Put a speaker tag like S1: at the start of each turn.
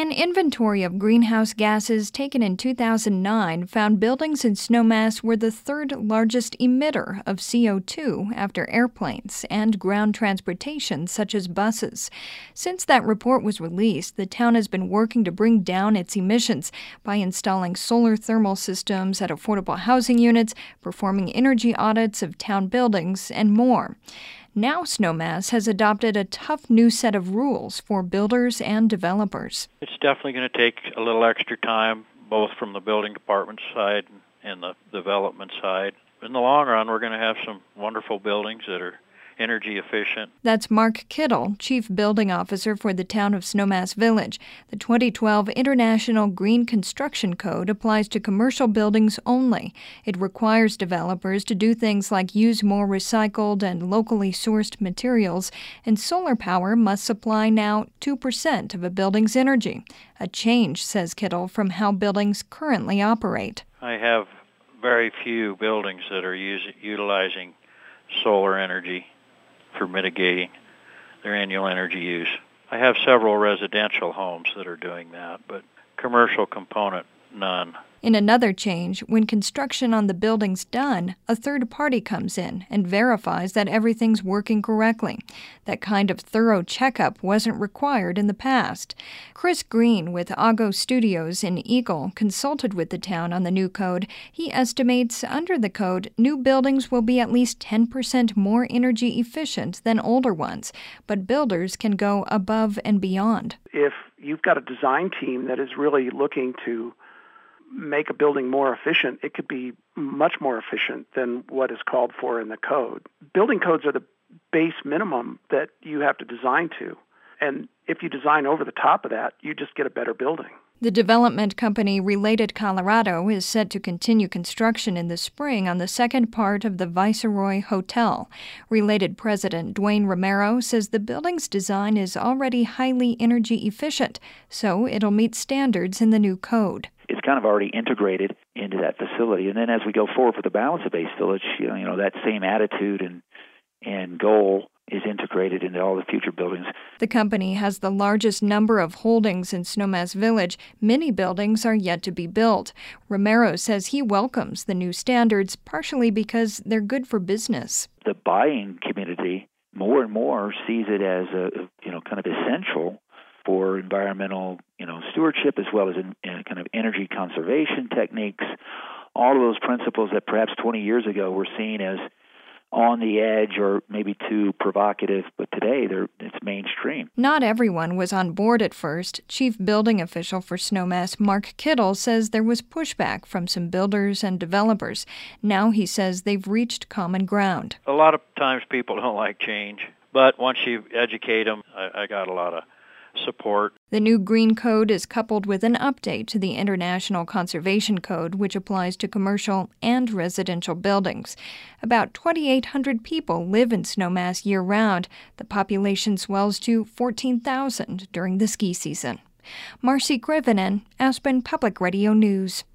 S1: An inventory of greenhouse gases taken in 2009 found buildings in Snowmass were the third largest emitter of CO2 after airplanes and ground transportation such as buses. Since that report was released, the town has been working to bring down its emissions by installing solar thermal systems at affordable housing units, performing energy audits of town buildings, and more. Now Snowmass has adopted a tough new set of rules for builders and developers.
S2: It's definitely going to take a little extra time, both from the building department side and the development side. In the long run, we're going to have some wonderful buildings that are energy efficient.
S1: That's Mark Kittle, Chief Building Officer for the town of Snowmass Village. The 2012 International Green Construction Code applies to commercial buildings only. It requires developers to do things like use more recycled and locally sourced materials, and solar power must supply now 2% of a building's energy. A change, says Kittle, from how buildings currently operate.
S2: I have very few buildings that are utilizing solar energy for mitigating their annual energy use. I have several residential homes that are doing that, but commercial component, none.
S1: In another change, when construction on the building's done, a third party comes in and verifies that everything's working correctly. That kind of thorough checkup wasn't required in the past. Chris Green with Ago Studios in Eagle consulted with the town on the new code. He estimates under the code, new buildings will be at least 10% more energy efficient than older ones, but builders can go above and beyond.
S3: If you've got a design team that is really looking to make a building more efficient, it could be much more efficient than what is called for in the code. Building codes are the base minimum that you have to design to. And if you design over the top of that, you just get a better building.
S1: The development company Related Colorado is set to continue construction in the spring on the second part of the Viceroy Hotel. Related President Dwayne Romero says the building's design is already highly energy efficient, so it'll meet standards in the new code.
S4: It's kind of already integrated into that facility. And then as we go forward for the balance of Base Village, you know that same attitude and goal is integrated into all the future buildings.
S1: The company has the largest number of holdings in Snowmass Village. Many buildings are yet to be built. Romero says he welcomes the new standards, partially because they're good for business.
S4: The buying community more and more sees it as a kind of essential for environmental stewardship, as well as in kind of energy conservation techniques. All of those principles that perhaps 20 years ago were seen as on the edge or maybe too provocative, but today it's mainstream.
S1: Not everyone was on board at first. Chief Building Official for Snowmass, Mark Kittle, says there was pushback from some builders and developers. Now he says they've reached common ground.
S2: A lot of times people don't like change, but once you educate them, I got a lot of support.
S1: The new Green Code is coupled with an update to the International Conservation Code, which applies to commercial and residential buildings. About 2,800 people live in Snowmass year-round. The population swells to 14,000 during the ski season. Marcy Krivonen, Aspen Public Radio News.